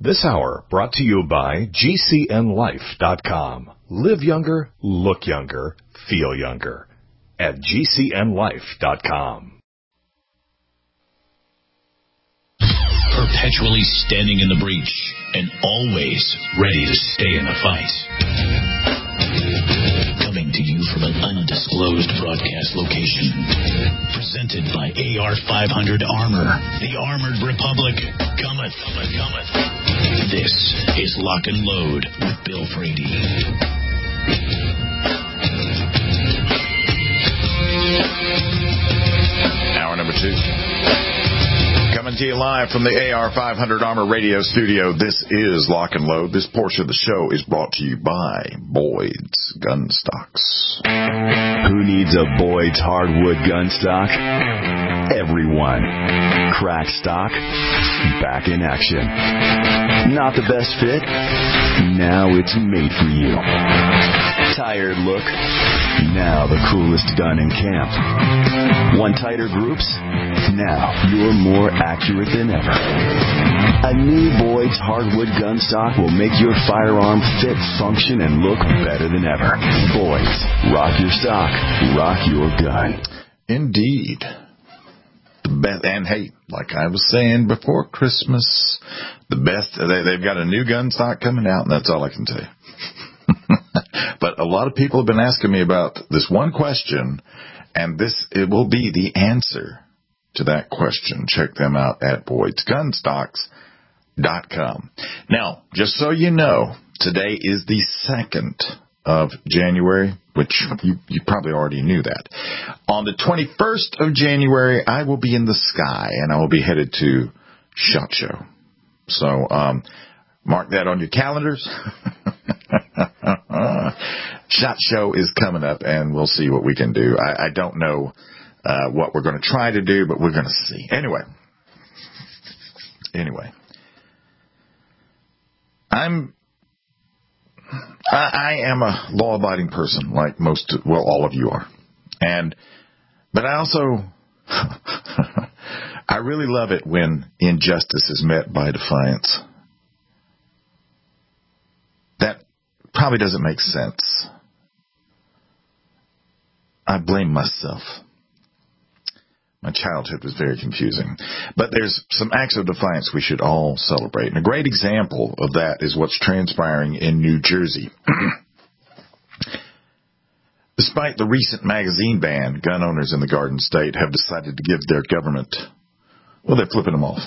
This hour brought to you by GCNLife.com. Live younger, look younger, feel younger at GCNLife.com. Perpetually standing in the breach and always ready to stay in the fight. Coming to you from an undisclosed broadcast location. Presented by AR-500 Armor. The Armored Republic cometh. This is Lock and Load with Bill Frady. Hour number 2. Coming to you live from the AR-500 Armor Radio Studio. This is Lock and Load. This portion of the show is brought to you by Boyd's Gun Stocks. Who needs a Boyd's hardwood gun stock? Everyone. Crack stock, back in action. Not the best fit? Now it's made for you. Tired look? Now the coolest gun in camp. Want tighter groups? Now you're more accurate than ever. A new Boyd's hardwood gun stock will make your firearm fit, function, and look better than ever. Boyd's. Rock your stock. Rock your gun. Indeed. The best, and hey, like I was saying before Christmas, the best, they've got a new gun stock coming out, and that's all I can tell you. But a lot of people have been asking me about this one question, and it will be the answer to that question. Check them out at Boyd'sGunstocks.com. Now, just so you know, today is the 2nd of January, which you probably already knew that. On the 21st of January, I will be in the sky, and I will be headed to SHOT Show. So, mark that on your calendars. SHOT Show is coming up, and we'll see what we can do. I don't know what we're going to try to do, but we're going to see. Anyway. I am a law-abiding person, like all of you are. But I also, I really love it when injustice is met by defiance. That probably doesn't make sense. I blame myself. My childhood was very confusing. But there's some acts of defiance we should all celebrate. And a great example of that is what's transpiring in New Jersey. Despite the recent magazine ban, gun owners in the Garden State have decided to give their government, well, they're flipping them off.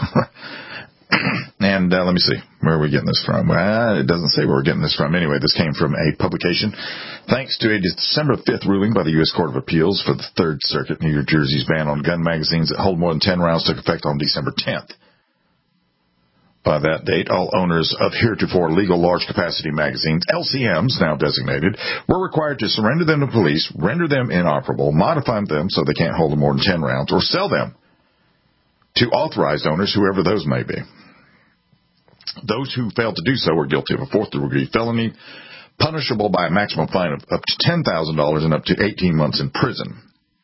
And let me see, where are we getting this from? Well, it doesn't say where we're getting this from. Anyway, this came from a publication. Thanks to a December 5th ruling by the U.S. Court of Appeals for the Third Circuit, New Jersey's ban on gun magazines that hold more than 10 rounds took effect on December 10th. By that date, all owners of heretofore legal large-capacity magazines, LCMs, now designated, were required to surrender them to police, render them inoperable, modify them so they can't hold more than 10 rounds, or sell them to authorized owners, whoever those may be. Those who failed to do so were guilty of a fourth-degree felony, punishable by a maximum fine of up to $10,000 and up to 18 months in prison.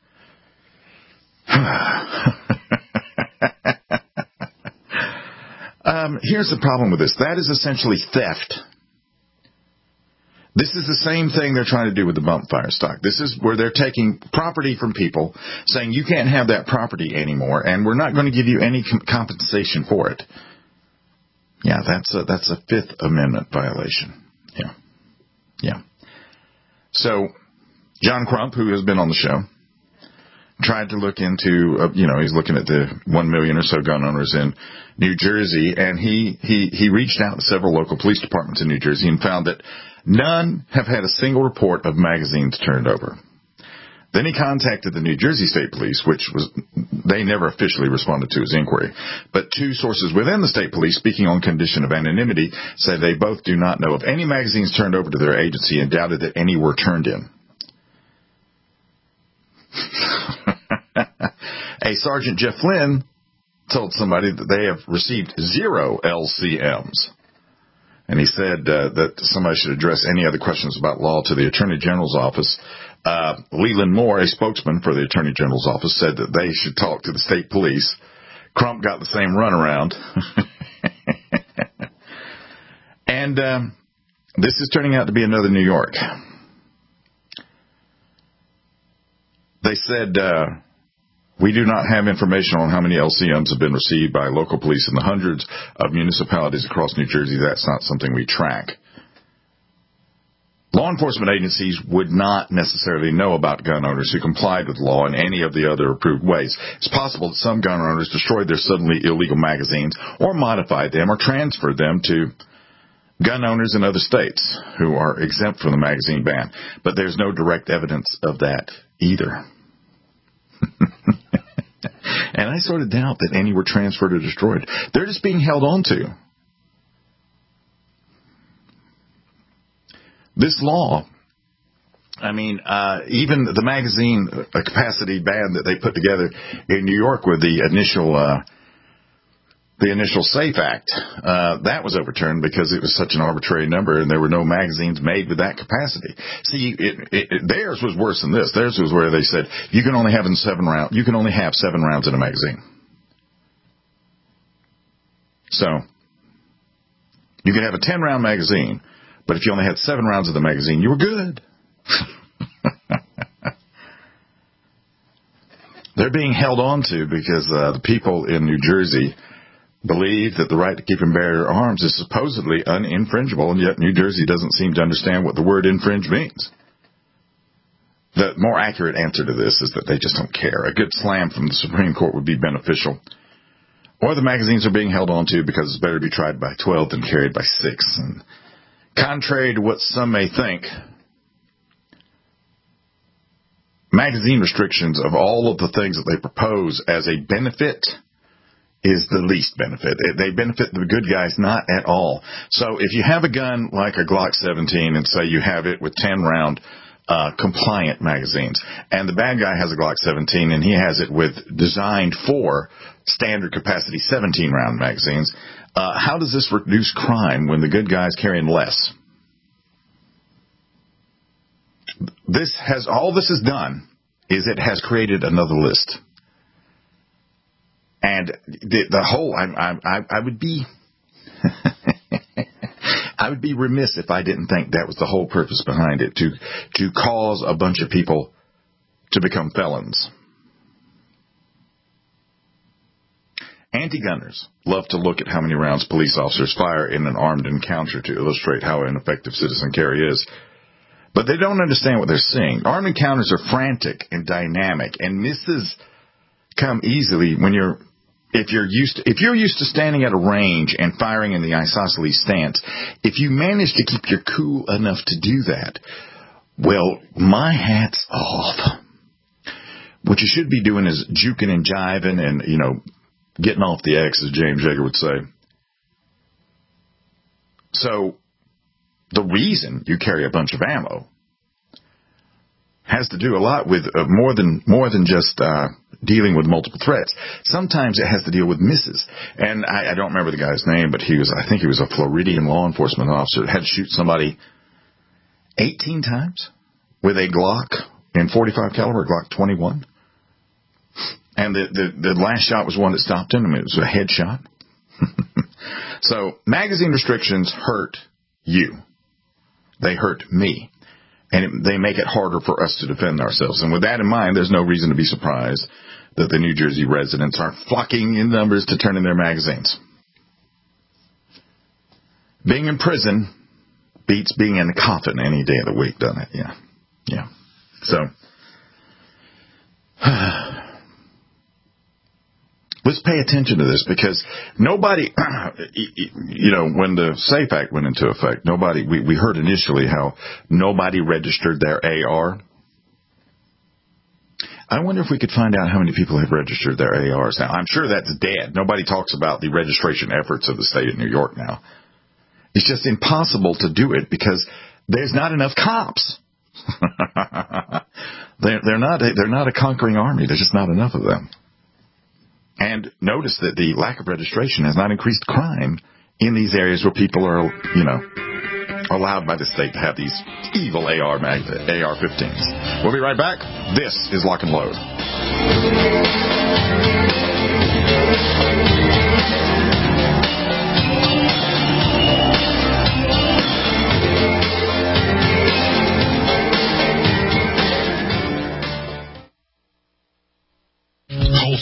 Here's the problem with this. That is essentially theft. This is the same thing they're trying to do with the bump fire stock. This is where they're taking property from people, saying you can't have that property anymore, and we're not going to give you any compensation for it. Yeah, that's a Fifth Amendment violation. Yeah. So, John Crump, who has been on the show, tried to look into, he's looking at the 1 million or so gun owners in New Jersey, and he reached out to several local police departments in New Jersey and found that none have had a single report of magazines turned over. Then he contacted the New Jersey State Police, they never officially responded to his inquiry. But 2 sources within the state police, speaking on condition of anonymity, said they both do not know of any magazines turned over to their agency and doubted that any were turned in. A Sergeant Jeff Flynn told somebody that they have received 0 LCMs. And he said that somebody should address any other questions about law to the Attorney General's office. Leland Moore, a spokesman for the Attorney General's office, said that they should talk to the state police. Crump got the same runaround. And this is turning out to be another New York. They said, we do not have information on how many LCMs have been received by local police in the hundreds of municipalities across New Jersey. That's not something we track. Law enforcement agencies would not necessarily know about gun owners who complied with law in any of the other approved ways. It's possible that some gun owners destroyed their suddenly illegal magazines or modified them or transferred them to gun owners in other states who are exempt from the magazine ban. But there's no direct evidence of that either. And I sort of doubt that any were transferred or destroyed. They're just being held on to. This law, I mean, even the magazine capacity ban that they put together in New York with the initial SAFE Act, that was overturned because it was such an arbitrary number and there were no magazines made with that capacity. See, theirs was worse than this. Theirs was where they said you can only have 7 rounds. You can only have 7 rounds in a magazine. So you could have a 10-round magazine. But if you only had 7 rounds of the magazine, you were good. They're being held on to because the people in New Jersey believe that the right to keep and bear arms is supposedly uninfringible, and yet New Jersey doesn't seem to understand what the word infringe means. The more accurate answer to this is that they just don't care. A good slam from the Supreme Court would be beneficial. Or the magazines are being held on to because it's better to be tried by 12 than carried by 6. And contrary to what some may think, magazine restrictions of all of the things that they propose as a benefit is the least benefit. They benefit the good guys not at all. So if you have a gun like a Glock 17 and say you have it with 10-round compliant magazines, and the bad guy has a Glock 17 and he has it with designed for standard capacity 17-round magazines, how does this reduce crime when the good guy's carrying less? All this has done is it has created another list. And the whole, I would be, I would be remiss if I didn't think that was the whole purpose behind it, to cause a bunch of people to become felons. Anti-gunners love to look at how many rounds police officers fire in an armed encounter to illustrate how ineffective citizen carry is. But they don't understand what they're seeing. Armed encounters are frantic and dynamic, and misses come easily when if you're used to standing at a range and firing in the isosceles stance. If you manage to keep your cool enough to do that, well, my hat's off. What you should be doing is juking and jiving and, getting off the X, as James Yeager would say. So the reason you carry a bunch of ammo has to do a lot with more than just dealing with multiple threats. Sometimes it has to deal with misses. And I don't remember the guy's name, but I think he was a Floridian law enforcement officer that had to shoot somebody 18 times with a Glock in .45 caliber, Glock 21. And the last shot was one that stopped him. It was a headshot. So magazine restrictions hurt you. They hurt me. And they make it harder for us to defend ourselves. And with that in mind, there's no reason to be surprised that the New Jersey residents are flocking in numbers to turn in their magazines. Being in prison beats being in a coffin any day of the week, doesn't it? Yeah. So let's pay attention to this, because nobody, when the SAFE Act went into effect, we heard initially how nobody registered their AR. I wonder if we could find out how many people have registered their ARs now. I'm sure that's dead. Nobody talks about the registration efforts of the state of New York now. It's just impossible to do it because there's not enough cops. They're not a conquering army. There's just not enough of them. And notice that the lack of registration has not increased crime in these areas where people are, allowed by the state to have these evil AR-15s. We'll be right back. This is Lock and Load.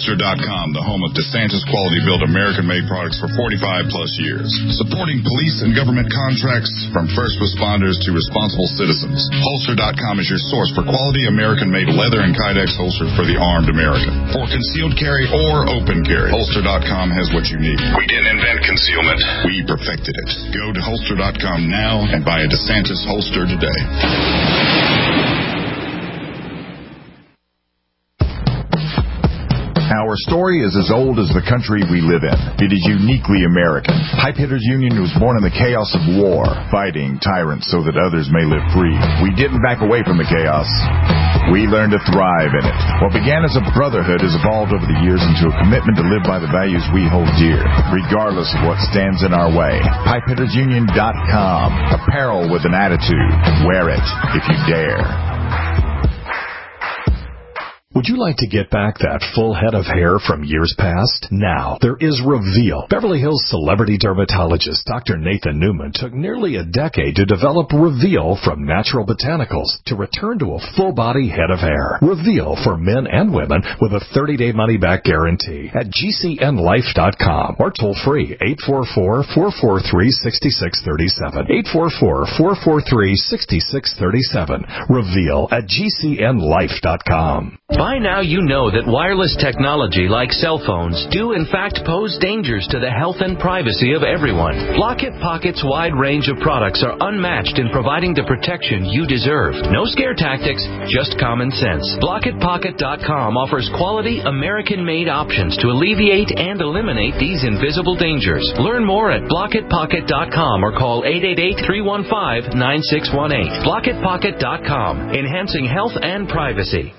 Holster.com, the home of DeSantis quality-built American-made products for 45-plus years. Supporting police and government contracts from first responders to responsible citizens. Holster.com is your source for quality American-made leather and Kydex holsters for the armed American. For concealed carry or open carry, Holster.com has what you need. We didn't invent concealment. We perfected it. Go to Holster.com now and buy a DeSantis holster today. Our story is as old as the country we live in. It is uniquely American. Pipe Hitters Union was born in the chaos of war, fighting tyrants so that others may live free. We didn't back away from the chaos. We learned to thrive in it. What began as a brotherhood has evolved over the years into a commitment to live by the values we hold dear, regardless of what stands in our way. PipeHittersUnion.com. Apparel with an attitude. Wear it if you dare. Would you like to get back that full head of hair from years past? Now, there is Reveal. Beverly Hills celebrity dermatologist Dr. Nathan Newman took nearly a decade to develop Reveal from natural botanicals to return to a full-body head of hair. Reveal for men and women with a 30-day money-back guarantee at GCNLife.com or toll-free 844-443-6637. 844-443-6637. Reveal at GCNLife.com. By now you know that wireless technology like cell phones do in fact pose dangers to the health and privacy of everyone. Blockit Pocket's wide range of products are unmatched in providing the protection you deserve. No scare tactics, just common sense. BlockitPocket.com offers quality American-made options to alleviate and eliminate these invisible dangers. Learn more at BlockitPocket.com or call 888-315-9618. BlockitPocket.com, enhancing health and privacy.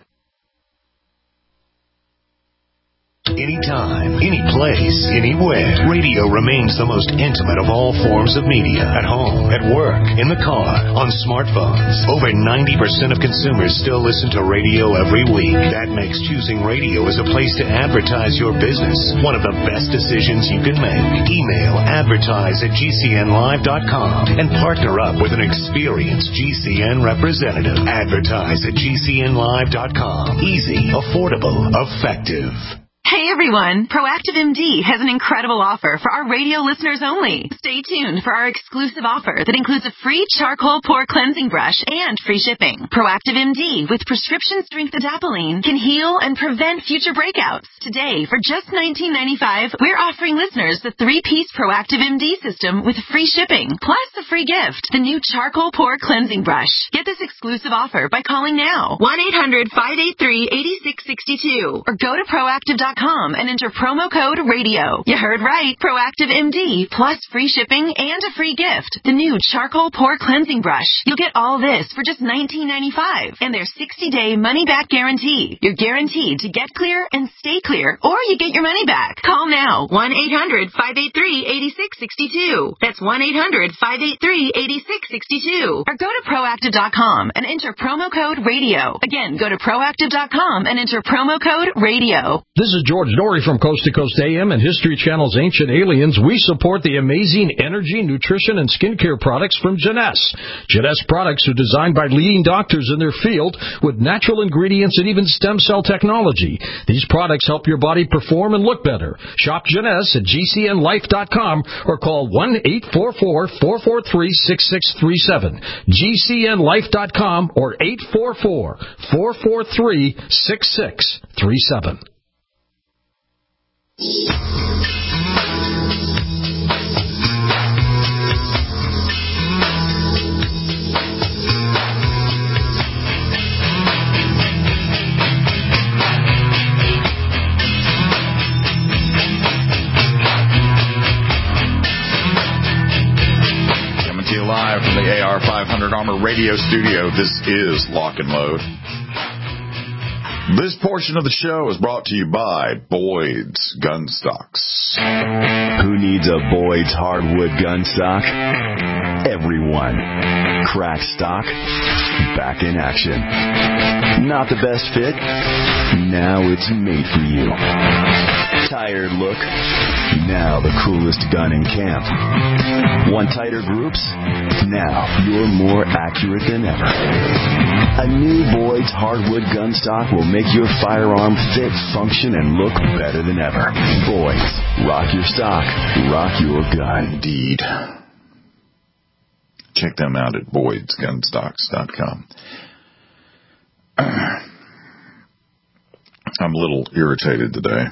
Anytime, any place, anywhere. Radio remains the most intimate of all forms of media. At home, at work, in the car, on smartphones. Over 90% of consumers still listen to radio every week. That makes choosing radio as a place to advertise your business one of the best decisions you can make. Email advertise@GCNlive.com and partner up with an experienced GCN representative. Advertise at GCNlive.com. Easy, affordable, effective. Hey everyone, Proactive MD has an incredible offer for our radio listeners only. Stay tuned for our exclusive offer that includes a free charcoal pore cleansing brush and free shipping. Proactive MD with prescription strength adapalene can heal and prevent future breakouts. Today, for just $19.95, we're offering listeners the 3-piece Proactive MD system with free shipping, plus a free gift, the new charcoal pore cleansing brush. Get this exclusive offer by calling now, 1-800-583-8662, or go to Proactive.com and enter promo code RADIO. You heard right. Proactive MD plus free shipping and a free gift. The new charcoal pore cleansing brush. You'll get all this for just $19.95 and their 60-day money-back guarantee. You're guaranteed to get clear and stay clear, or you get your money back. Call now. 1-800-583-8662. That's 1-800-583-8662. Or go to Proactive.com and enter promo code RADIO. Again, go to Proactive.com and enter promo code RADIO. This is George Norrie from Coast to Coast AM and History Channel's Ancient Aliens. We support the amazing energy, nutrition, and skincare products from Jeunesse. Jeunesse products are designed by leading doctors in their field with natural ingredients and even stem cell technology. These products help your body perform and look better. Shop Jeunesse at GCNLife.com or call 1-844-443-6637. GCNLife.com or 844-443-6637. Coming to you live from the AR500 Armor Radio Studio. This is Lock and Load. This portion of the show is brought to you by Boyd's Gun Stocks. Who needs a Boyd's hardwood gun stock? Everyone. Crack stock, back in action. Not the best fit? Now it's made for you. Tired look? Now the coolest gun in camp. Want tighter groups? Now you're more accurate than ever. A new Boyd's hardwood gun stock will make your firearm fit, function, and look better than ever. Boyd's. Rock your stock. Rock your gun. Indeed. Check them out at Boyd'sGunstocks.com. I'm a little irritated today.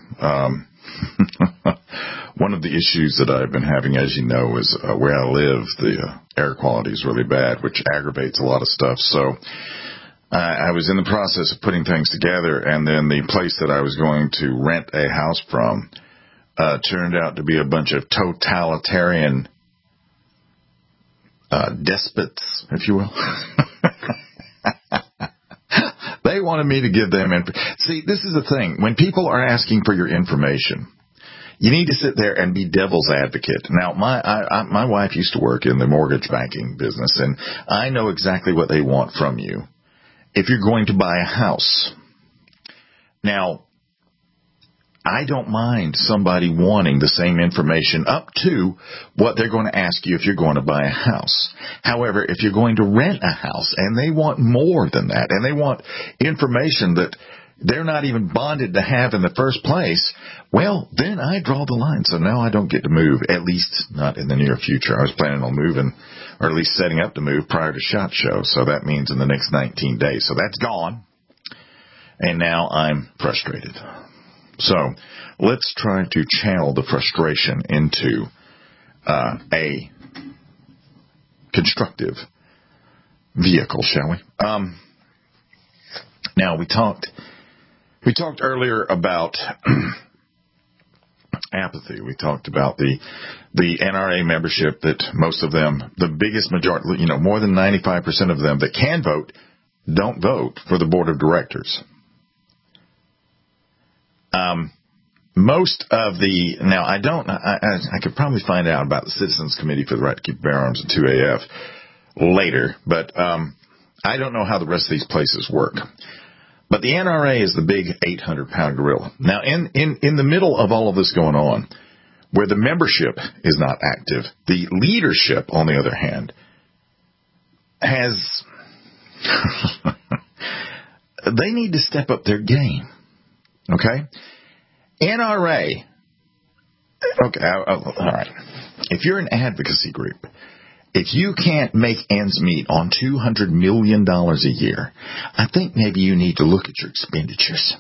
One of the issues that I've been having, as you know, is where I live, the air quality is really bad, which aggravates a lot of stuff. So I was in the process of putting things together, and then the place that I was going to rent a house from turned out to be a bunch of totalitarian despots, if you will. They wanted me to give them See, this is the thing. When people are asking for your information, you need to sit there and be devil's advocate. Now, my wife used to work in the mortgage banking business, and I know exactly what they want from you if you're going to buy a house. Now, I don't mind somebody wanting the same information up to what they're going to ask you if you're going to buy a house. However, if you're going to rent a house and they want more than that, and they want information that they're not even bonded to have in the first place, well, then I draw the line. So now I don't get to move, at least not in the near future. I was planning on moving, or at least setting up to move prior to SHOT Show. So that means in the next 19 days. So that's gone. And now I'm frustrated. So let's try to channel the frustration into a constructive vehicle, shall we? Now we talked earlier about apathy. We talked about the NRA membership, that most of them, the biggest majority, more than 95% of them that can vote, don't vote for the board of directors. Most of I could probably find out about the Citizens Committee for the Right to Keep Bear Arms and 2AF later, but I don't know how the rest of these places work. But the NRA is the big 800-pound gorilla. Now, in the middle of all of this going on, where the membership is not active, the leadership, on the other hand, has they need to step up their game. Okay? NRA, okay, all right. If you're an advocacy group, if you can't make ends meet on $200 million a year, I think maybe you need to look at your expenditures.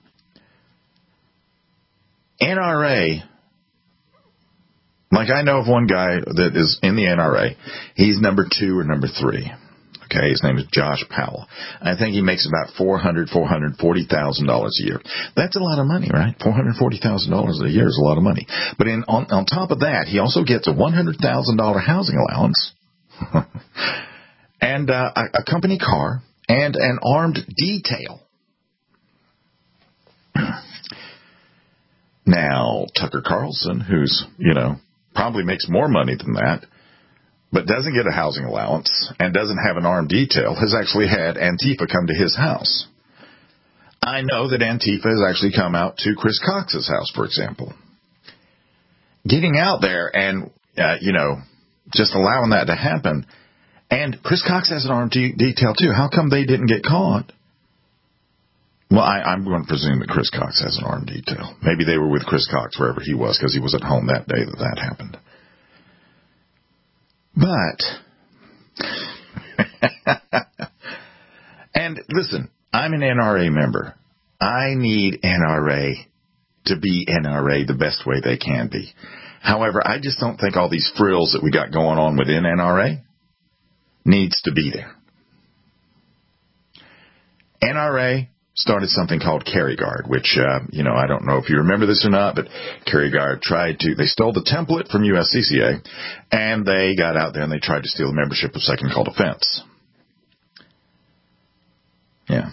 NRA, like I know of one guy that is in the NRA. He's number 2 or number 3. Okay, his name is Josh Powell. I think he makes about $440,000 a year. That's a lot of money, right? $440,000 a year is a lot of money. But on top of that, he also gets a $100,000 housing allowance and a company car and an armed detail. Now, Tucker Carlson, who's, probably makes more money than that, but doesn't get a housing allowance and doesn't have an armed detail, has actually had Antifa come to his house. I know that Antifa has actually come out to Chris Cox's house, for example. Getting out there and, just allowing that to happen. And Chris Cox has an armed detail, too. How come they didn't get caught? Well, I'm going to presume that Chris Cox has an armed detail. Maybe they were with Chris Cox wherever he was, because he was at home that day that happened. But, and listen, I'm an NRA member. I need NRA to be NRA the best way they can be. However, I just don't think all these frills that we got going on within NRA needs to be there. NRA started something called Carry Guard, which, I don't know if you remember this or not, but Carry Guard they stole the template from USCCA, and they got out there and they tried to steal the membership of Second Call Defense. Yeah.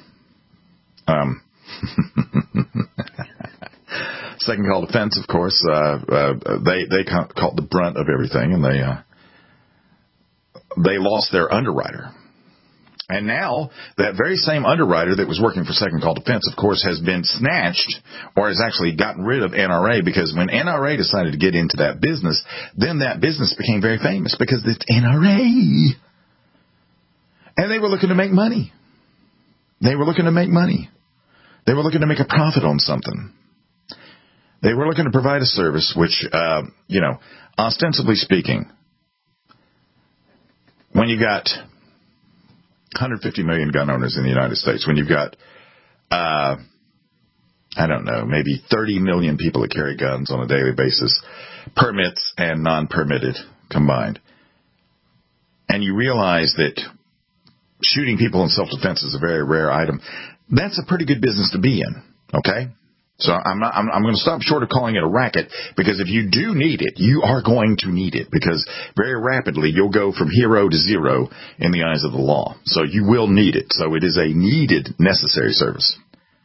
Second Call Defense, of course, they caught the brunt of everything, and they lost their underwriter. And now, that very same underwriter that was working for Second Call Defense, of course, has been snatched or has actually gotten rid of NRA, because when NRA decided to get into that business, then that business became very famous because it's NRA. And they were looking to make money. They were looking to make money. They were looking to make a profit on something. They were looking to provide a service which, ostensibly speaking, when you got 150 million gun owners in the United States, when you've got, maybe 30 million people that carry guns on a daily basis, permits and non-permitted combined, and you realize that shooting people in self-defense is a very rare item, that's a pretty good business to be in, okay? So I'm going to stop short of calling it a racket, because if you do need it, you are going to need it, because very rapidly you'll go from hero to zero in the eyes of the law. So you will need it. So it is a needed, necessary service.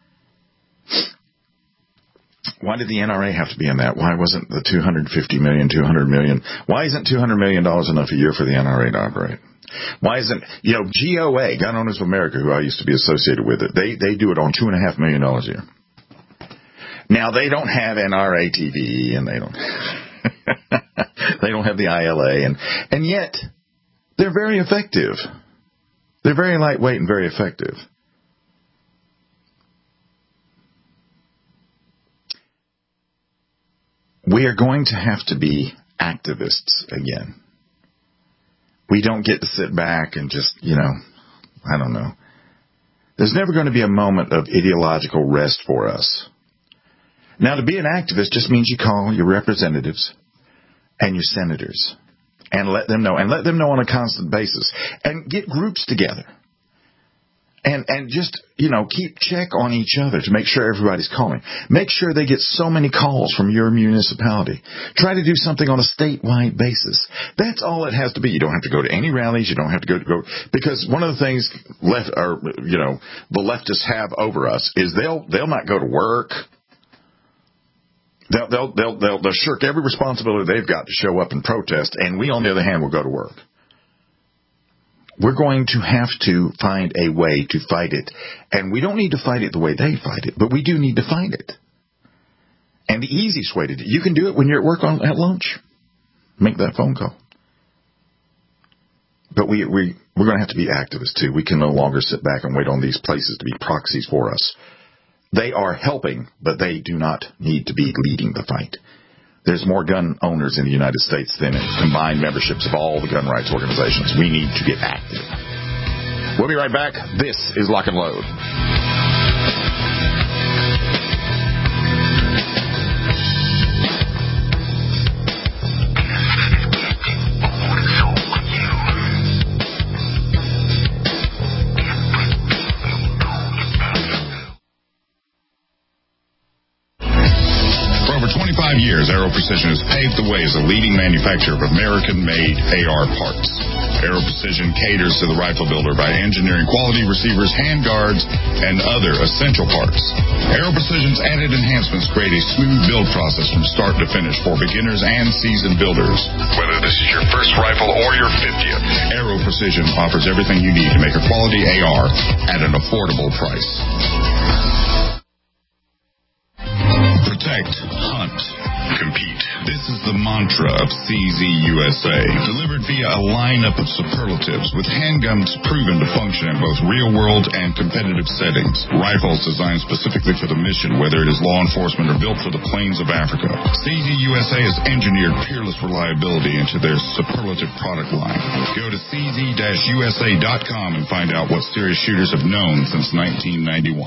Why did the NRA have to be in that? Why wasn't the $250 million, $200 million? Why isn't $200 million enough a year for the NRA to operate? Why isn't, GOA, Gun Owners of America, who I used to be associated with it, they do it on $2.5 million a year. Now, they don't have NRA TV, and they don't they don't have the ILA, and yet they're very effective. They're very lightweight and very effective. We are going to have to be activists again. We don't get to sit back and just, I don't know. There's never going to be a moment of ideological rest for us. Now, to be an activist just means you call your representatives and your senators and let them know on a constant basis, and get groups together and just, keep check on each other to make sure everybody's calling. Make sure they get so many calls from your municipality. Try to do something on a statewide basis. That's all it has to be. You don't have to go to any rallies. You don't have to go because one of the things the leftists have over us is they'll not go to work. They'll shirk every responsibility they've got to show up and protest, and we, on the other hand, will go to work. We're going to have to find a way to fight it, and we don't need to fight it the way they fight it, but we do need to fight it. And the easiest way to do it, you can do it when you're at work at lunch. Make that phone call. But we're going to have to be activists, too. We can no longer sit back and wait on these places to be proxies for us. They are helping, but they do not need to be leading the fight. There's more gun owners in the United States than combined memberships of all the gun rights organizations. We need to get active. We'll be right back. This is Lock and Load. Years, Aero Precision has paved the way as a leading manufacturer of American-made AR parts. Aero Precision caters to the rifle builder by engineering quality receivers, handguards, and other essential parts. Aero Precision's added enhancements create a smooth build process from start to finish for beginners and seasoned builders. Whether this is your first rifle or your 50th, Aero Precision offers everything you need to make a quality AR at an affordable price. Protect, hunt, compete. This is the mantra of CZ USA, delivered via a lineup of superlatives with handguns proven to function in both real-world and competitive settings. Rifles designed specifically for the mission, whether it is law enforcement or built for the plains of Africa. CZ USA has engineered peerless reliability into their superlative product line. Go to cz-usa.com and find out what serious shooters have known since 1991.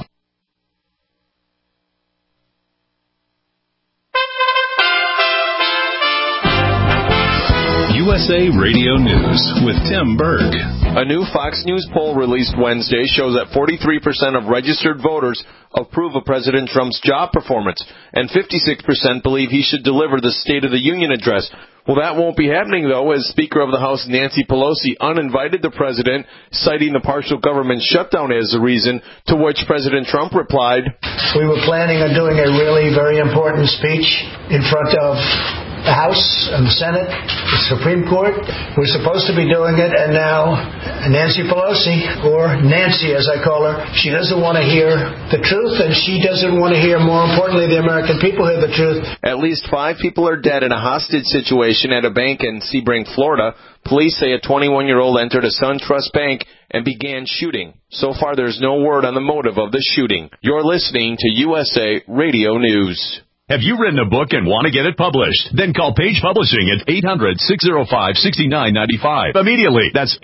USA Radio News with Tim Berg. A new Fox News poll released Wednesday shows that 43% of registered voters approve of President Trump's job performance, and 56% believe he should deliver the State of the Union address. Well, that won't be happening, though, as Speaker of the House Nancy Pelosi uninvited the president, citing the partial government shutdown as the reason, to which President Trump replied, "We were planning on doing a really very important speech in front of the House and the Senate, the Supreme Court. We're supposed to be doing it, and now Nancy Pelosi, or Nancy as I call her, she doesn't want to hear the truth, and she doesn't want to hear, more importantly, the American people hear the truth. At least 5 people are dead in a hostage situation at a bank in Sebring, Florida. Police say a 21-year-old entered a SunTrust bank and began shooting. So far, there's no word on the motive of the shooting. You're listening to USA Radio News. Have you written a book and want to get it published? Then call Page Publishing at 800-605-6995. Immediately. That's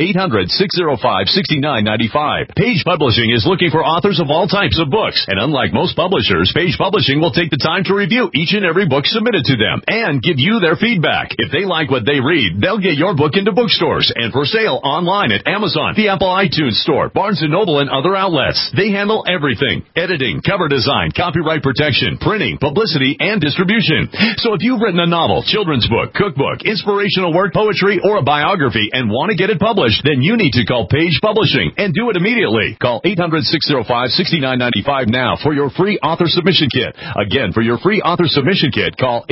800-605-6995. Page Publishing is looking for authors of all types of books. And unlike most publishers, Page Publishing will take the time to review each and every book submitted to them and give you their feedback. If they like what they read, they'll get your book into bookstores and for sale online at Amazon, the Apple iTunes Store, Barnes & Noble, and other outlets. They handle everything: editing, cover design, copyright protection, printing, publicity, and distribution. So if you've written a novel, children's book, cookbook, inspirational work, poetry, or a biography and want to get it published, then you need to call Page Publishing and do it immediately. Call 800-605-6995 now for your free author submission kit. Again, for your free author submission kit, call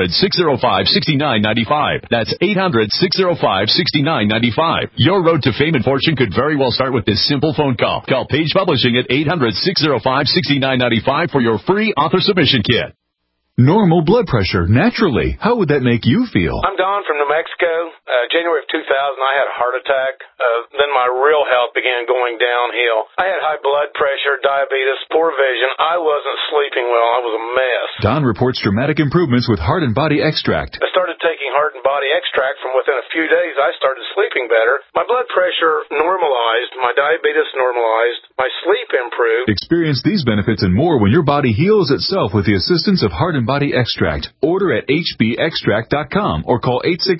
800-605-6995. That's 800-605-6995. Your road to fame and fortune could very well start with this simple phone call. Call Page Publishing at 800-605-6995 for your free author submission kit. Normal blood pressure, naturally. How would that make you feel? I'm Don from New Mexico. January of 2000, I had a heart attack. Then my real health began going downhill. I had high blood pressure, diabetes, poor vision. I wasn't sleeping well. I was a mess. Don reports dramatic improvements with Heart and Body Extract. I started taking Heart and Body Extract. From within a few days, I started sleeping better. My blood pressure normalized. My diabetes normalized. My sleep improved. Experience these benefits and more when your body heals itself with the assistance of Heart and Body Extract. Order at hbextract.com or call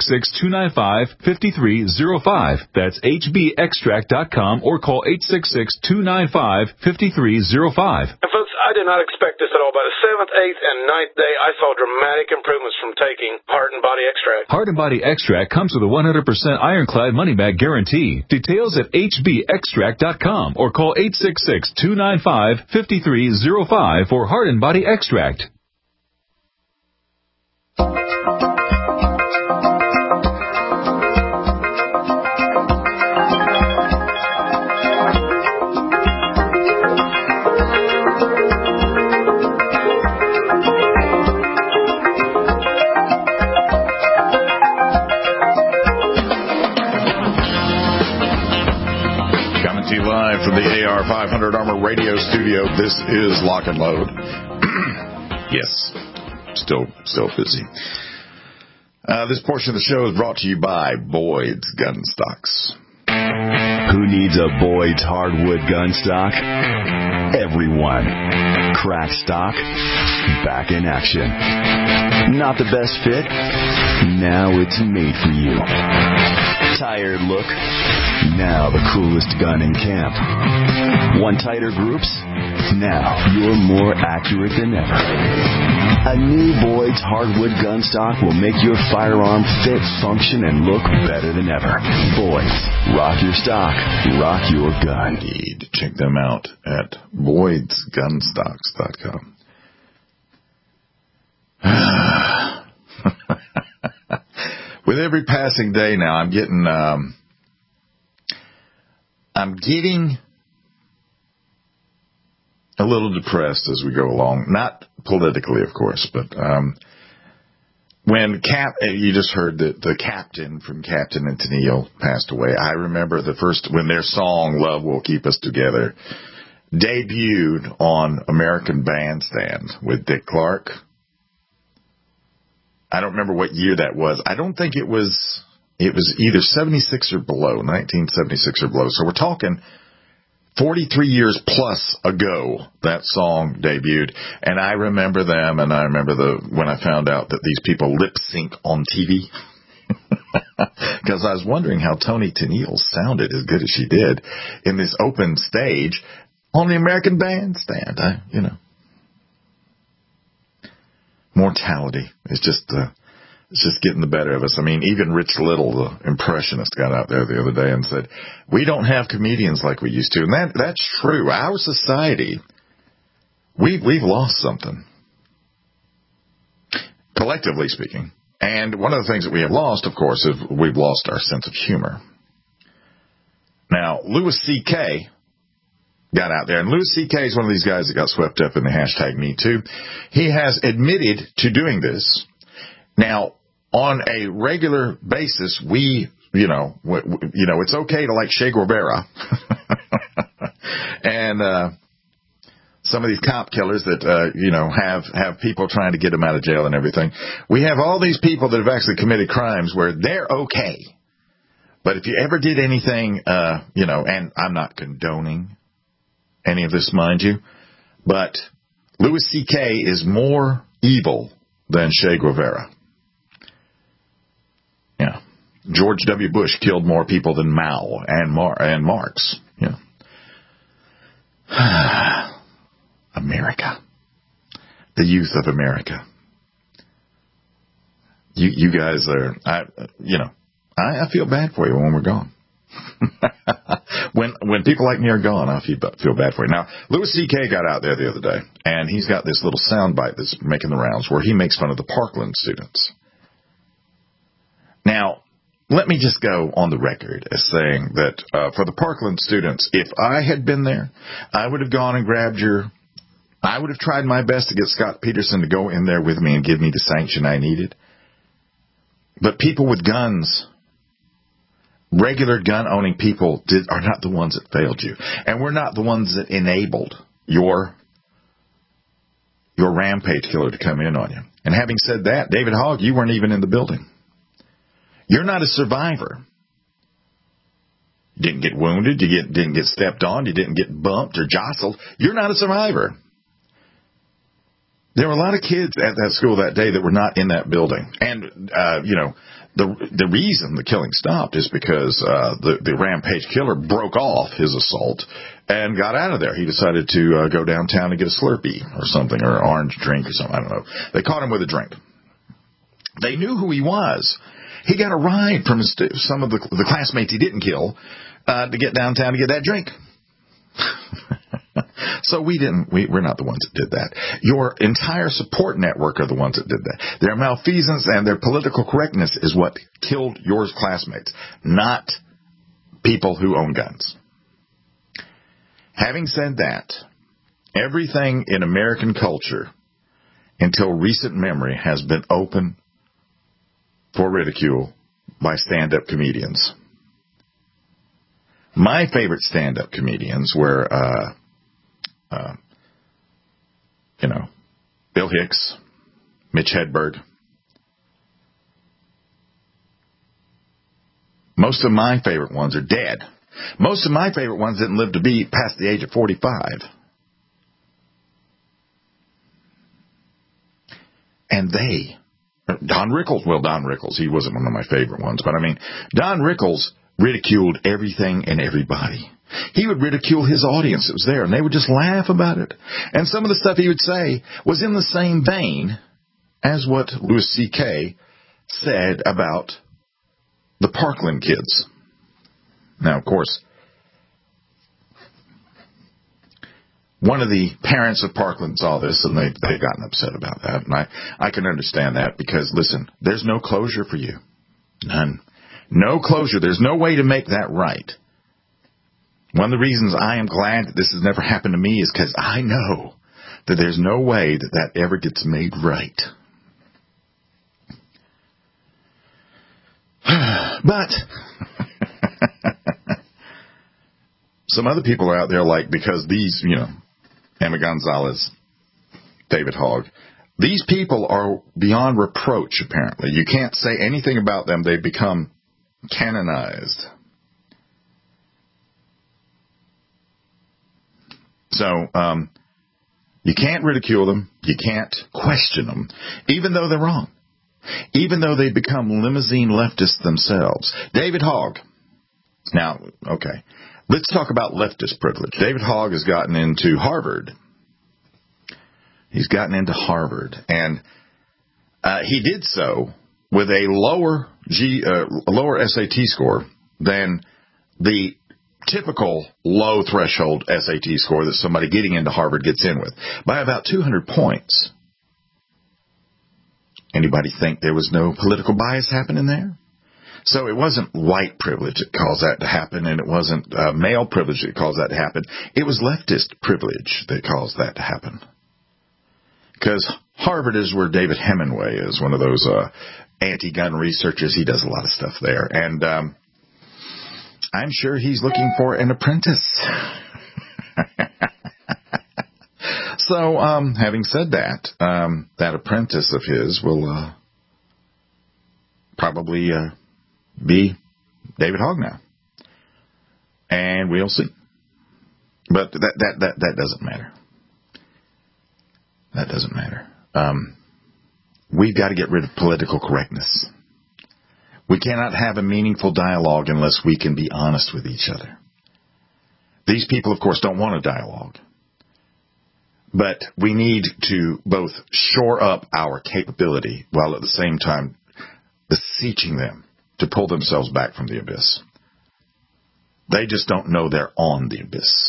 866-295-5305. That's hbextract.com or call 866-295-5305. And folks, I did not expect this at all. By the 7th, 8th, and 9th day, I saw dramatic improvements from taking Heart and Body Extract. Heart and Body Extract comes with a 100% ironclad money-back guarantee. Details at hbextract.com or call 866-295-5305 for Heart and Body Extract. Live from the AR500 Armor Radio Studio, this is Lock and Load. Yes, still busy. This portion of the show is brought to you by Boyd's Gun Stocks. Who needs a Boyd's hardwood gun stock? Everyone. Crack stock, back in action. Not the best fit? Now it's made for you. Tired look? Now the coolest gun in camp. Want tighter groups? Now you're more accurate than ever. A new Boyd's hardwood gun stock will make your firearm fit, function, and look better than ever. Boyd's. Rock your stock. Rock your gun. Indeed. Check them out at Boyd'sGunstocks.com. With every passing day now, I'm getting a little depressed as we go along. Not politically, of course, but when you just heard that the captain from Captain and Tennille passed away. I remember when their song "Love Will Keep Us Together" debuted on American Bandstand with Dick Clark. I don't remember what year that was. I don't think it was either 76 or below, 1976 or below. So we're talking 43 years plus ago that song debuted. And I remember them, and I remember when I found out that these people lip sync on TV. Because I was wondering how Toni Tennille sounded as good as she did in this open stage on the American Bandstand. Mortality is just getting the better of us. I mean, even Rich Little, the impressionist, got out there the other day and said, we don't have comedians like we used to. And that's true. Our society, we've lost something, collectively speaking. And one of the things that we have lost, of course, is we've lost our sense of humor. Now, Louis C.K. got out there, and Louis C.K. is one of these guys that got swept up in the hashtag #MeToo. He has admitted to doing this. Now, on a regular basis, it's okay to like Che Guevara and some of these cop killers that have people trying to get them out of jail and everything. We have all these people that have actually committed crimes where they're okay. But if you ever did anything, and I'm not condoning any of this, mind you, but Louis C.K. is more evil than Che Guevara. Yeah. George W. Bush killed more people than Mao and Marx. Yeah. America. The youth of America. You guys are, I feel bad for you when we're gone. When people like me are gone, I feel bad for you. Now, Louis C.K. got out there the other day, and he's got this little soundbite that's making the rounds where he makes fun of the Parkland students. Now, let me just go on the record as saying that for the Parkland students, if I had been there, I would have gone and I would have tried my best to get Scott Peterson to go in there with me and give me the sanction I needed. But people with guns, regular gun-owning people, are not the ones that failed you. And we're not the ones that enabled your rampage killer to come in on you. And having said that, David Hogg, you weren't even in the building. You're not a survivor. You didn't get wounded. You didn't get stepped on. You didn't get bumped or jostled. You're not a survivor. There were a lot of kids at that school that day that were not in that building. And, the reason the killing stopped is because the rampage killer broke off his assault and got out of there. He decided to go downtown and get a Slurpee or something, or an orange drink or something. I don't know. They caught him with a drink. They knew who he was. He got a ride from some of the classmates he didn't kill to get downtown to get that drink. So we're not the ones that did that. Your entire support network are the ones that did that. Their malfeasance and their political correctness is what killed your classmates, not people who own guns. Having said that, everything in American culture until recent memory has been open for ridicule by stand-up comedians. My favorite stand-up comedians were, Bill Hicks, Mitch Hedberg. Most of my favorite ones are dead. Most of my favorite ones didn't live to be past the age of 45. And Don Rickles, he wasn't one of my favorite ones, but Don Rickles ridiculed everything and everybody. He would ridicule his audience that was there, and they would just laugh about it. And some of the stuff he would say was in the same vein as what Louis C.K. said about the Parkland kids. Now, of course, one of the parents of Parkland saw this, and they've gotten upset about that. And I can understand that because, listen, there's no closure for you. None. No closure. There's no way to make that right. One of the reasons I am glad that this has never happened to me is because I know that there's no way that ever gets made right. But some other people are out there because these, Emma Gonzalez, David Hogg, these people are beyond reproach, apparently. You can't say anything about them. They've become canonized. So, you can't ridicule them. You can't question them, even though they're wrong. Even though they become limousine leftists themselves. David Hogg. Now, okay, let's talk about leftist privilege. David Hogg has gotten into Harvard. He's gotten into Harvard, and he did so with a lower SAT score than the typical low threshold SAT score that somebody getting into Harvard gets in with by about 200 points. Anybody think there was no political bias happening there? So it wasn't white privilege that caused that to happen, and it wasn't male privilege that caused that to happen. It was leftist privilege that caused that to happen. Because Harvard is where David Hemingway is, one of those anti-gun researchers. He does a lot of stuff there. And I'm sure he's looking for an apprentice. So, having said that, that apprentice of his will probably be David Hogg now. And we'll see. But that doesn't matter. That doesn't matter. We've got to get rid of political correctness. We cannot have a meaningful dialogue unless we can be honest with each other. These people, of course, don't want a dialogue. But we need to both shore up our capability while at the same time beseeching them to pull themselves back from the abyss. They just don't know they're on the abyss.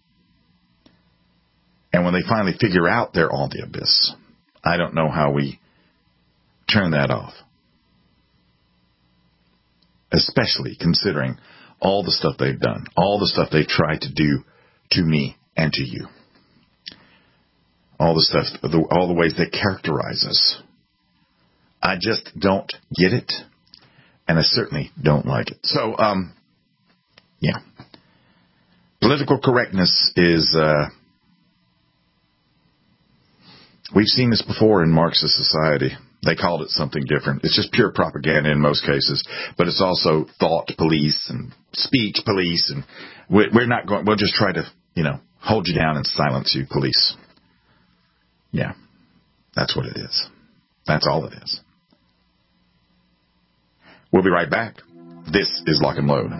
And when they finally figure out they're on the abyss, I don't know how we turn that off. Especially considering all the stuff they've done, all the stuff they've tried to do to me and to you. All the stuff, all the ways they characterize us. I just don't get it, and I certainly don't like it. So, yeah. Political correctness is, we've seen this before in Marxist society. They called it something different. It's just pure propaganda in most cases, but it's also thought police and speech police, and we're not going, we'll just try to, hold you down and silence you, police. Yeah, that's what it is. That's all it is. We'll be right back. This is Lock and Load.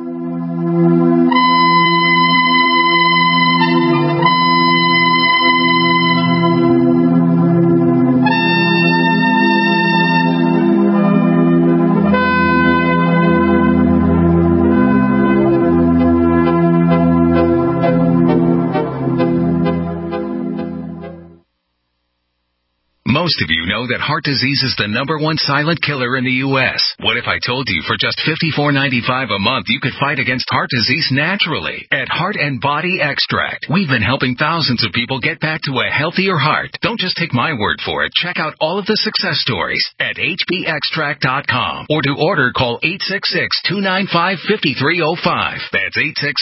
Most of you know that heart disease is the #1 silent killer in the U.S. What if I told you for just $54.95 a month you could fight against heart disease naturally at Heart and Body Extract? We've been helping thousands of people get back to a healthier heart. Don't just take my word for it. Check out all of the success stories at hbextract.com, or to order, call 866-295-5305. That's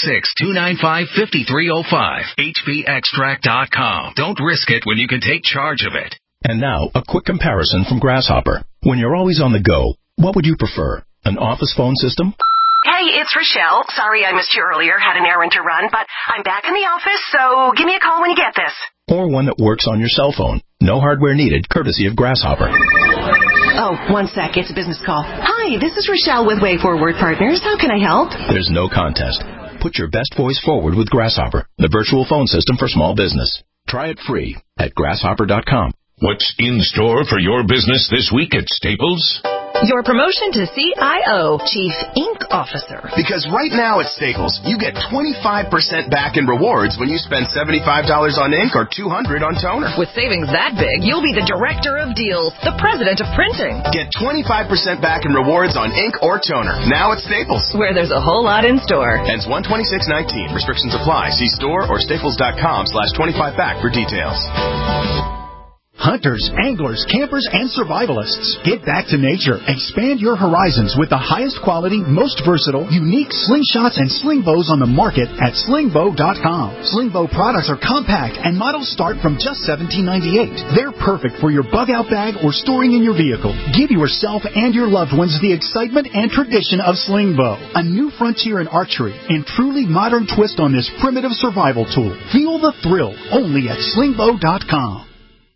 866-295-5305. hbextract.com. Don't risk it when you can take charge of it. And now, a quick comparison from Grasshopper. When you're always on the go, what would you prefer? An office phone system? Hey, it's Rochelle. Sorry I missed you earlier. Had an errand to run, but I'm back in the office, so give me a call when you get this. Or one that works on your cell phone. No hardware needed, courtesy of Grasshopper. Oh, one sec. It's a business call. Hi, this is Rochelle with Way Forward Partners. How can I help? There's no contest. Put your best voice forward with Grasshopper, the virtual phone system for small business. Try it free at grasshopper.com. What's in store for your business this week at Staples? Your promotion to CIO, Chief Ink Officer. Because right now at Staples, you get 25% back in rewards when you spend $75 on ink or $200 on toner. With savings that big, you'll be the Director of Deals, the President of Printing. Get 25% back in rewards on ink or toner, now at Staples. Where there's a whole lot in store. Ends 1/26/19. Restrictions apply. See store or staples.com/25back for details. Hunters, anglers, campers, and survivalists. Get back to nature. Expand your horizons with the highest quality, most versatile, unique slingshots and sling bows on the market at slingbow.com. Slingbow products are compact and models start from just $17.98. They're perfect for your bug-out bag or storing in your vehicle. Give yourself and your loved ones the excitement and tradition of Slingbow, a new frontier in archery and truly modern twist on this primitive survival tool. Feel the thrill only at slingbow.com.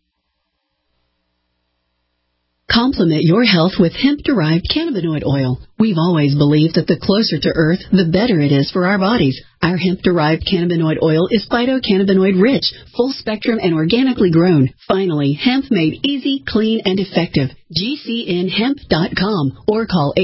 Complement your health with hemp-derived cannabinoid oil. We've always believed that the closer to Earth, the better it is for our bodies. Our hemp-derived cannabinoid oil is phytocannabinoid-rich, full-spectrum, and organically grown. Finally, hemp made easy, clean, and effective. GCNhemp.com or call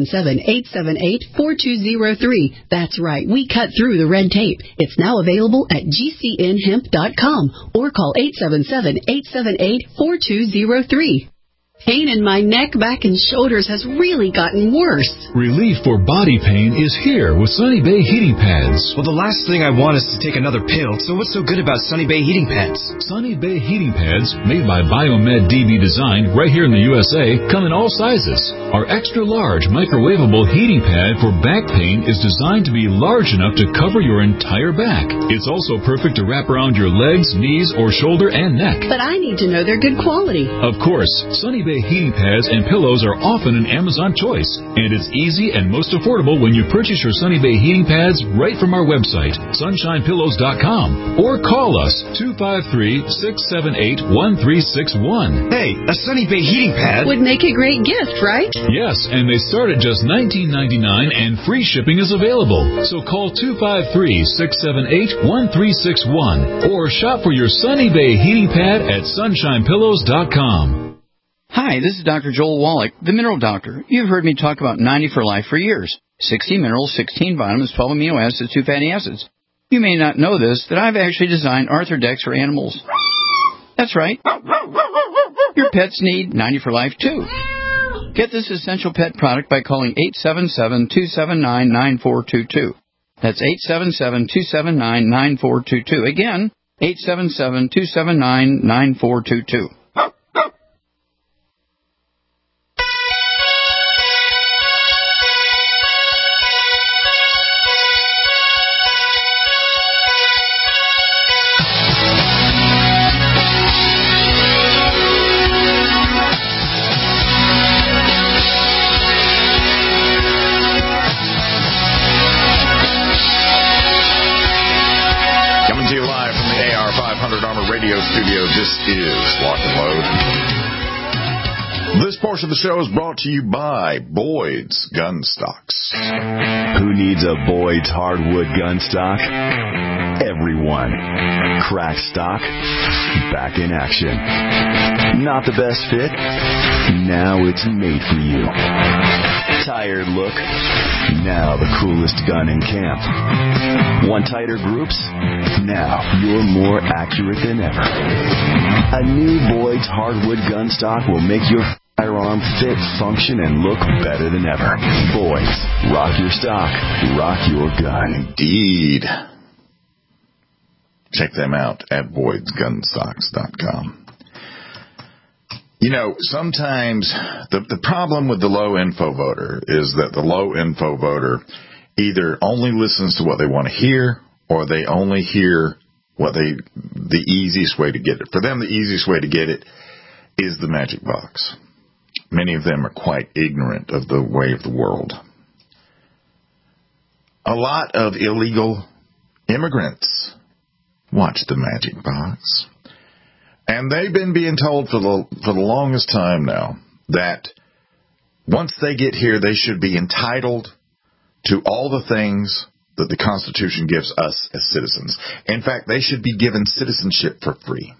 877-878-4203. That's right, we cut through the red tape. It's now available at GCNhemp.com or call 877-878-4203. Pain in my neck, back, and shoulders has really gotten worse. Relief for body pain is here with Sunny Bay heating pads. Well, the last thing I want is to take another pill, so what's so good about Sunny Bay heating pads? Sunny Bay heating pads, made by Biomed DB Design right here in the USA, come in all sizes. Our extra large microwavable heating pad for back pain is designed to be large enough to cover your entire back. It's also perfect to wrap around your legs, knees, or shoulder and neck. But I need to know they're good quality. Of course, Sunny Bay heating pads and pillows are often an Amazon choice, and it's easy and most affordable when you purchase your Sunny Bay heating pads right from our website, sunshinepillows.com, or call us 253-678-1361. Hey, a Sunny Bay heating pad would make a great gift, right? Yes, and they start at just $19.99 and free shipping is available. So call 253-678-1361 or shop for your Sunny Bay heating pad at sunshinepillows.com. Hi, this is Dr. Joel Wallach, the Mineral Doctor. You've heard me talk about 90 for Life for years. 60 minerals, 16 vitamins, 12 amino acids, 2 fatty acids. You may not know this, that I've actually designed Arthrodex for animals. That's right. Your pets need 90 for Life, too. Get this essential pet product by calling 877-279-9422. That's 877-279-9422. Again, 877-279-9422. Studio, this is Lock and Load. This portion of the show is brought to you by Boyd's Gun Stocks. Who needs a Boyd's hardwood gun stock? Everyone. Crack stock, back in action. Not the best fit? Now it's made for you. Tired look? Now the coolest gun in camp. Want tighter groups? Now you're more accurate than ever. A new Boyd's hardwood gun stock will make your firearm fit, function, and look better than ever. Boyd's. Rock your stock. Rock your gun. Indeed. Check them out at Boyd'sGunstocks.com. You know, sometimes the problem with the low info voter is that the low info voter either only listens to what they want to hear or they only hear what the easiest way to get it. For them, the easiest way to get it is the magic box. Many of them are quite ignorant of the way of the world. A lot of illegal immigrants watch the magic box. And they've been being told for the longest time now that once they get here, they should be entitled to all the things that the Constitution gives us as citizens. In fact, they should be given citizenship for free.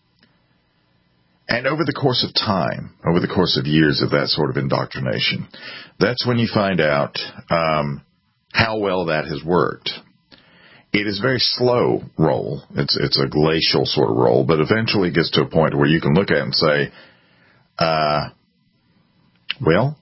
And over the course of time, over the course of years of that sort of indoctrination, that's when you find out how well that has worked. It is a very slow roll. It's a glacial sort of roll, but eventually it gets to a point where you can look at it and say, well,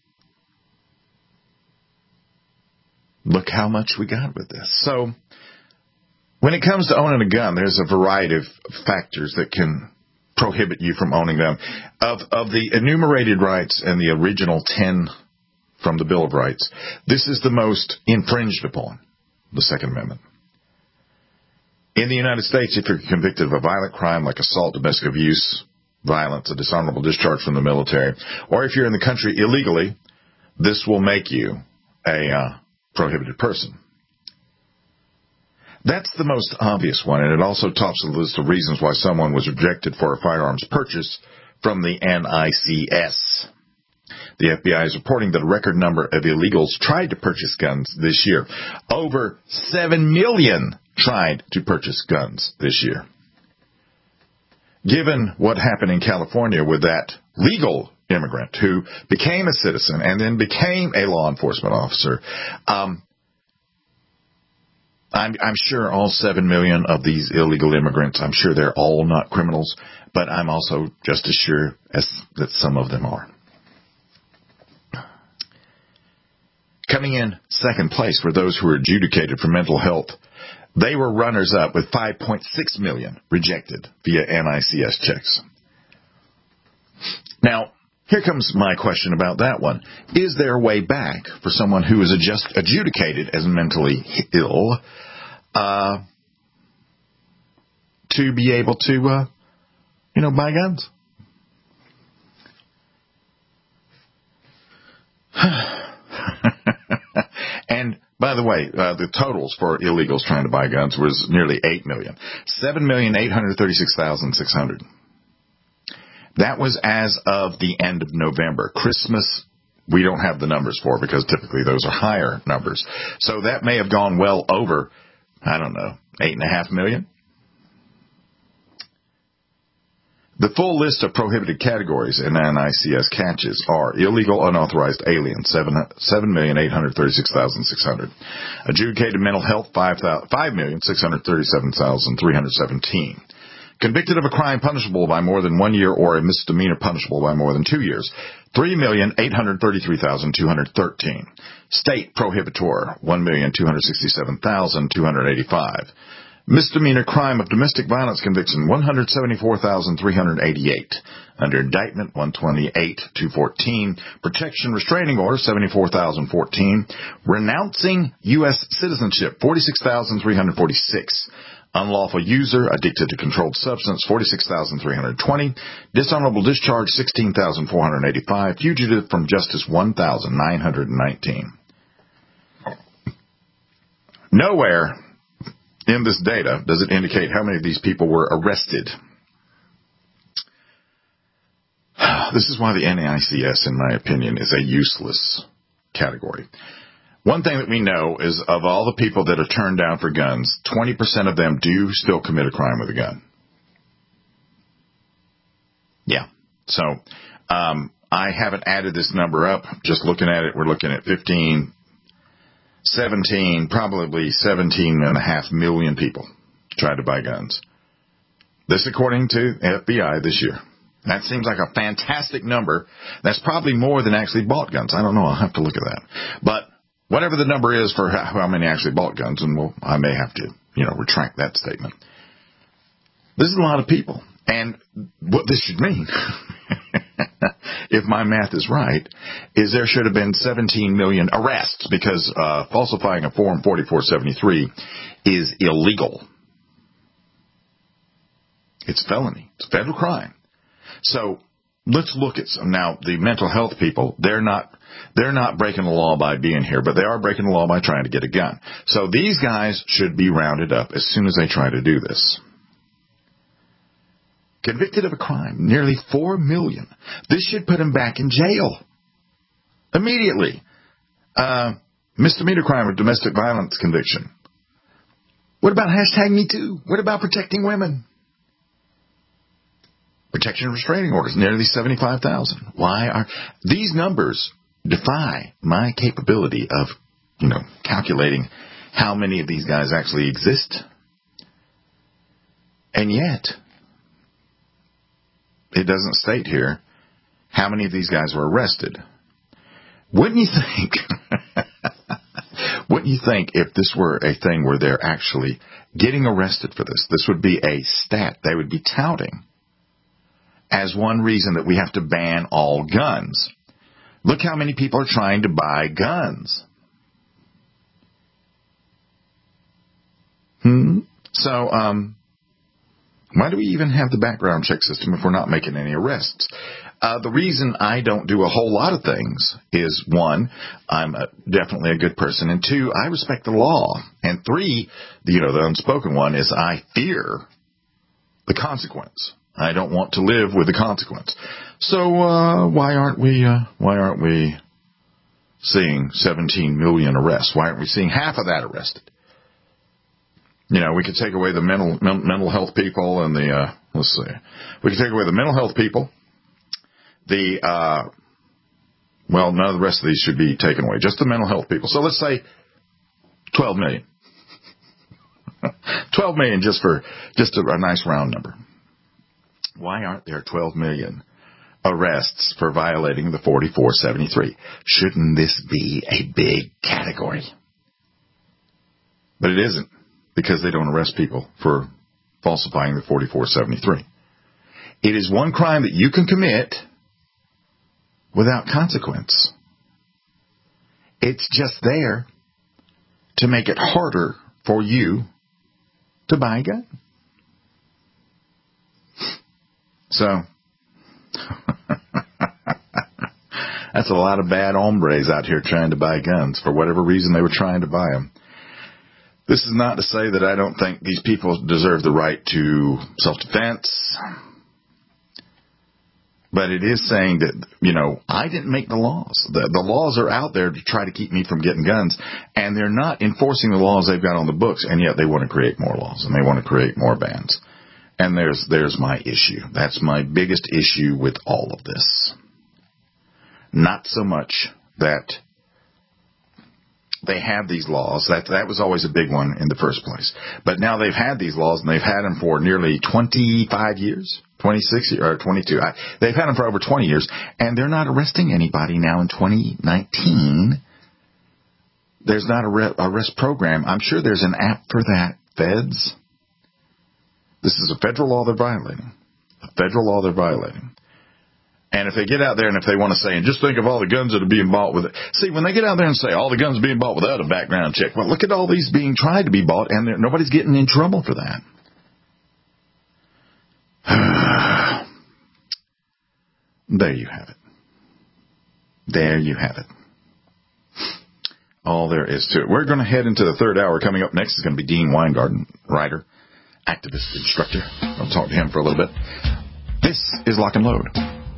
look how much we got with this. So when it comes to owning a gun, there's a variety of factors that can prohibit you from owning them. Of the enumerated rights and the original 10 from the Bill of Rights, this is the most infringed upon, the Second Amendment. In the United States, if you're convicted of a violent crime like assault, domestic abuse, violence, a dishonorable discharge from the military, or if you're in the country illegally, this will make you a prohibited person. That's the most obvious one, and it also tops the list of reasons why someone was rejected for a firearms purchase from the NICS. The FBI is reporting that a record number of illegals tried to purchase guns this year. Over 7 million tried to purchase guns this year. Given what happened in California with that legal immigrant who became a citizen and then became a law enforcement officer, I'm sure all 7 million of these illegal immigrants, I'm sure they're all not criminals, but I'm also just as sure as that some of them are. Coming in second place were those who were adjudicated for mental health. They were runners-up with 5.6 million rejected via NICS checks. Now, here comes my question about that one. Is there a way back for someone who is adjudicated as mentally ill to be able to, buy guns? And, by the way, the totals for illegals trying to buy guns was nearly 8 million. 7,836,600. That was as of the end of November. Christmas, we don't have the numbers for because typically those are higher numbers. So that may have gone well over, 8.5 million. The full list of prohibited categories in NICS catches are illegal unauthorized aliens, 7,836,600. Adjudicated mental health, 5,637,317. Convicted of a crime punishable by more than 1 year or a misdemeanor punishable by more than 2 years, 3,833,213. State prohibitor, 1,267,285. Misdemeanor crime of domestic violence conviction, 174,388. Under indictment, 128,214. Protection restraining order, 74,014. Renouncing U.S. citizenship, 46,346. Unlawful user, addicted to controlled substance, 46,320. Dishonorable discharge, 16,485. Fugitive from justice, 1,919. Nowhere in this data does it indicate how many of these people were arrested. This is why the NICS, in my opinion, is a useless category. One thing that we know is of all the people that are turned down for guns, 20% of them do still commit a crime with a gun. Yeah. So I haven't added this number up. Just looking at it, we're looking at probably 17.5 million people tried to buy guns. This according to FBI this year. That seems like a fantastic number. That's probably more than actually bought guns. I don't know. I'll have to look at that. But whatever the number is for how many actually bought guns, and I may have to, retract that statement. This is a lot of people. And what this should mean, if my math is right, is there should have been 17 million arrests because falsifying a Form 4473 is illegal. It's felony. It's a federal crime. So let's look at some. Now, the mental health people, they're not breaking the law by being here, but they are breaking the law by trying to get a gun. So these guys should be rounded up as soon as they try to do this. Convicted of a crime, nearly 4 million. This should put him back in jail immediately. Misdemeanor crime or domestic violence conviction. What about #MeToo? What about protecting women? Protection and restraining orders, nearly 75,000. Why are these numbers defy my capability of, calculating how many of these guys actually exist? And yet, it doesn't state here how many of these guys were arrested. Wouldn't you think if this were a thing where they're actually getting arrested for this, this would be a stat they would be touting as one reason that we have to ban all guns. Look how many people are trying to buy guns. So, why do we even have the background check system if we're not making any arrests? The reason I don't do a whole lot of things is, one, I'm definitely a good person, and two, I respect the law, and three, the unspoken one is I fear the consequence. I don't want to live with the consequence. So why aren't we seeing 17 million arrests? Why aren't we seeing half of that arrested? We could take away the mental health people and the we could take away the mental health people. None of the rest of these should be taken away. Just the mental health people. So let's say 12 million. 12 million just a nice round number. Why aren't there 12 million arrests for violating the 4473? Shouldn't this be a big category? But it isn't, because they don't arrest people for falsifying the 4473. It is one crime that you can commit without consequence. It's just there to make it harder for you to buy a gun. So, that's a lot of bad hombres out here trying to buy guns for whatever reason they were trying to buy them. This is not to say that I don't think these people deserve the right to self-defense. But it is saying that, I didn't make the laws. The laws are out there to try to keep me from getting guns, and they're not enforcing the laws they've got on the books, and yet they want to create more laws, and they want to create more bans. And there's my issue. That's my biggest issue with all of this. Not so much that they have these laws. That was always a big one in the first place. But now they've had these laws, and they've had them for nearly 25 years, 26 years, or 22. They've had them for over 20 years, and they're not arresting anybody now in 2019. There's not a arrest program. I'm sure there's an app for that, feds. This is a federal law they're violating. A federal law they're violating. And if they get out there and if they want to say, and just think of all the guns that are being bought with it. See, when they get out there and say all the guns being bought without a background check, well, look at all these being tried to be bought, and nobody's getting in trouble for that. There you have it. There you have it. All there is to it. We're going to head into the third hour. Coming up next is going to be Dean Weingarten, writer, activist, instructor. I'll talk to him for a little bit. This is Lock and Load.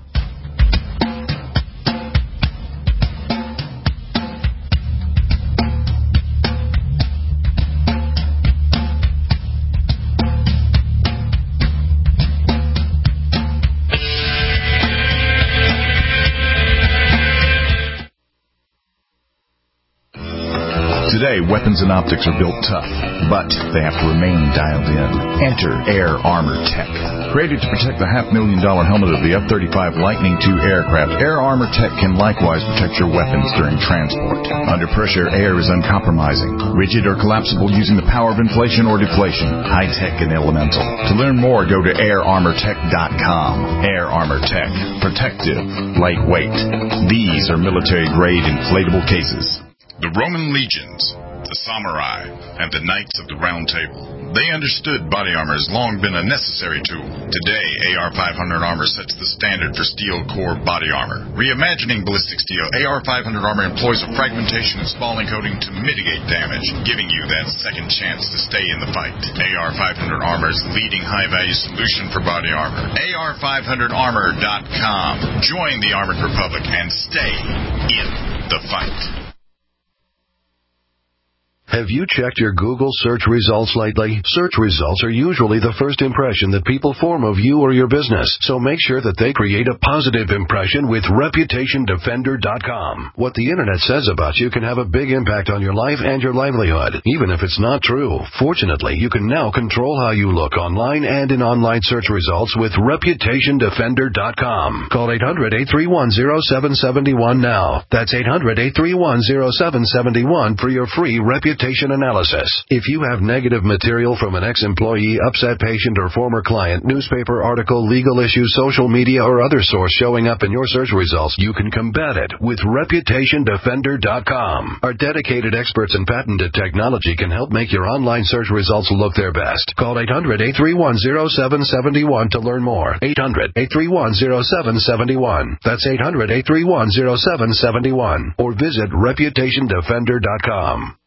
Today, weapons and optics are built tough, but they have to remain dialed in. Enter Air Armor Tech. Created to protect the $500,000 helmet of the F-35 Lightning II aircraft, Air Armor Tech can likewise protect your weapons during transport. Under pressure, air is uncompromising, rigid or collapsible using the power of inflation or deflation, high-tech and elemental. To learn more, go to airarmortech.com. Air Armor Tech. Protective. Lightweight. These are military-grade inflatable cases. The Roman legions, the samurai, and the knights of the Round Table. They understood body armor has long been a necessary tool. Today, AR-500 armor sets the standard for steel core body armor. Reimagining ballistic steel, AR-500 armor employs a fragmentation and spalling coating to mitigate damage, giving you that second chance to stay in the fight. AR-500 armor is the leading high-value solution for body armor. AR500armor.com. Join the Armored Republic and stay in the fight. Have you checked your Google search results lately? Search results are usually the first impression that people form of you or your business, so make sure that they create a positive impression with ReputationDefender.com. What the Internet says about you can have a big impact on your life and your livelihood, even if it's not true. Fortunately, you can now control how you look online and in online search results with ReputationDefender.com. Call 800-831-0771 now. That's 800-831-0771 for your free reputation analysis. If you have negative material from an ex-employee, upset patient, or former client, newspaper article, legal issue, social media, or other source showing up in your search results, you can combat it with ReputationDefender.com. Our dedicated experts in patented technology can help make your online search results look their best. Call 800-831-0771 to learn more. 800-831-0771. That's 800-831-0771. Or visit ReputationDefender.com.